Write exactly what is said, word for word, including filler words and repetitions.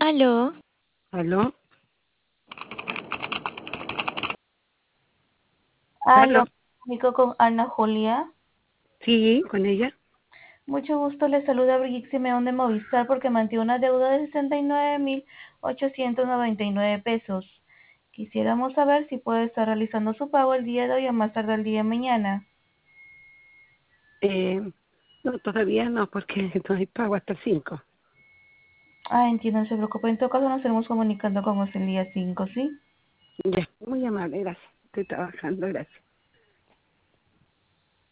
Aló, ¿Aló? aló, ¿Aló? comunico con Ana Julia. Sí, con ella. Mucho gusto, le saluda Brigitte Simeón de Movistar porque mantiene una deuda de sesenta y nueve mil ochocientos noventa y nueve pesos. Quisiéramos saber si puede estar realizando su pago el día de hoy o más tarde el día de mañana. Eh, no, todavía no, porque no hay pago hasta el cinco. Ah, entiendo, no se preocupe. En todo caso nos estaremos comunicando con usted el día cinco, ¿sí? Ya, muy amable, gracias. Estoy trabajando, gracias.